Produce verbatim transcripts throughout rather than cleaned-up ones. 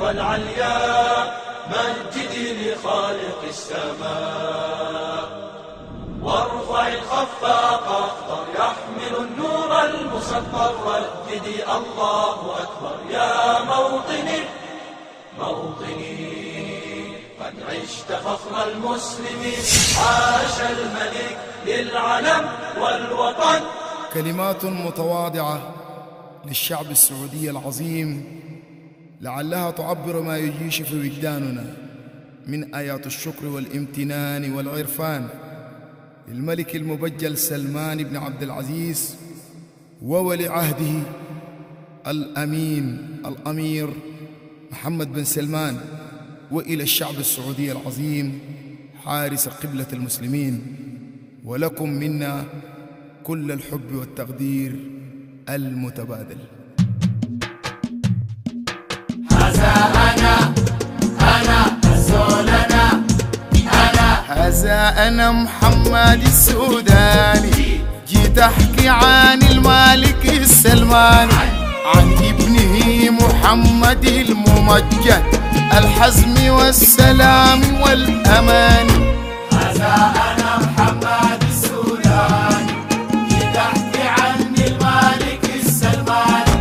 والعليا مجدي لخالق السماء، وارفع الخفاق أخضر يحمل النور المسطر، رددي الله أكبر يا موطني موطني، قد عشت فخر المسلمين، عاش الملك للعلم والوطن. كلمات متواضعة للشعب السعودي العظيم لعلها تعبر ما يجيش في وجداننا من آيات الشكر والامتنان والعرفان للملك المبجل سلمان بن عبد العزيز وولي عهده الأمين الأمير محمد بن سلمان، وإلى الشعب السعودي العظيم حارس قبلة المسلمين، ولكم منا كل الحب والتقدير المتبادل. هذا أنا أنا رسولنا أنا هذا أنا محمد السوداني، جيت أحكي عن الملك السلماني، عن ابنه محمد الممجد، الحزم والسلام والأمان. هذا أنا محمد السوداني، جيت أحكي عن الملك السلماني.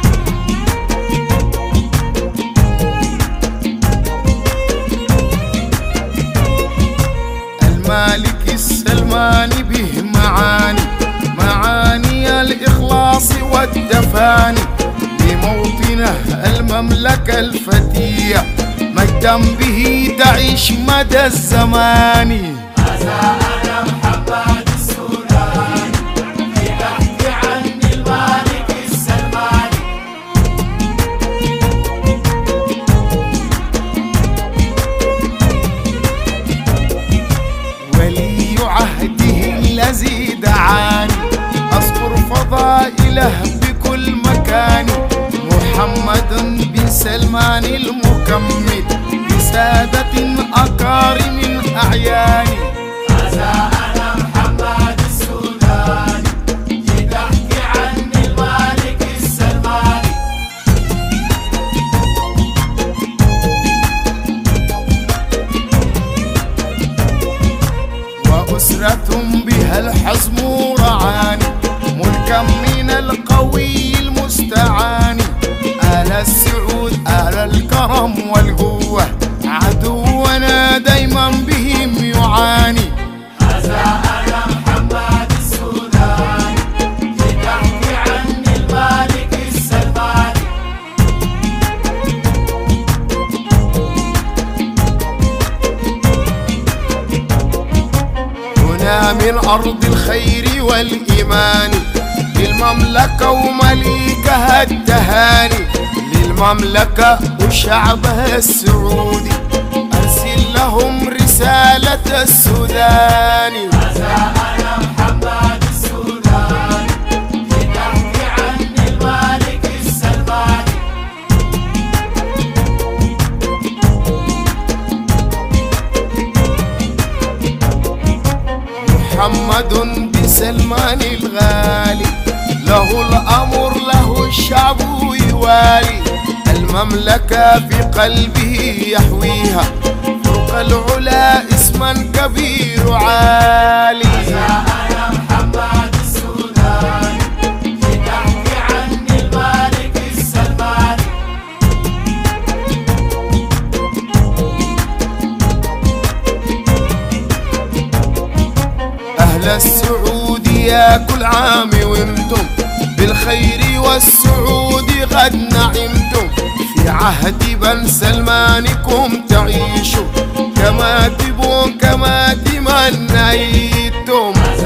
الملك السلماني به معاني، معاني الإخلاص والدفاني، لموطنه المملكة الفتية، مجدا به تعيش مدى الزمان. هذا أنا محمد السوداني، جيت أحكي عن الملك السلماني. ولي عهده الذي دعاني أذكر فضائله بكل مكان، محمد بن سلمان المكمل بسادة أكارم أعياني. هذا أنا محمد السوداني، جيت أحكي عن الملك السلماني. وأسرة بها الحزم رعاني، ملكا من القوي المستعان، آل السعود آل الكرم والقوة، عدونا دايما بهم يعاني. هذا أنا محمد السوداني، جيت أحكي عن الملك السلماني. هنا من أرض الخير والإيمان، للمملكة ومليكها التهاني، للمملكة وشعبها السعودي، أرسل لهم رسالة السوداني. هذا أنا محمد السوداني، جيت أحكي عن الملك السلماني. محمد بن سلمان الغالي، له الأمر له الشعب يوالي، المملكة في قلبه يحويها، فوق العلا اسما كبير عالي. هذا أنا محمد السوداني، جيت أحكي عن الملك السلماني. أهل السعود يا كل عام وانتم بالخير والسعود قد نعمتم، في عهد بن سلمانكم تعيشوا كما تبون كما تمنيتم.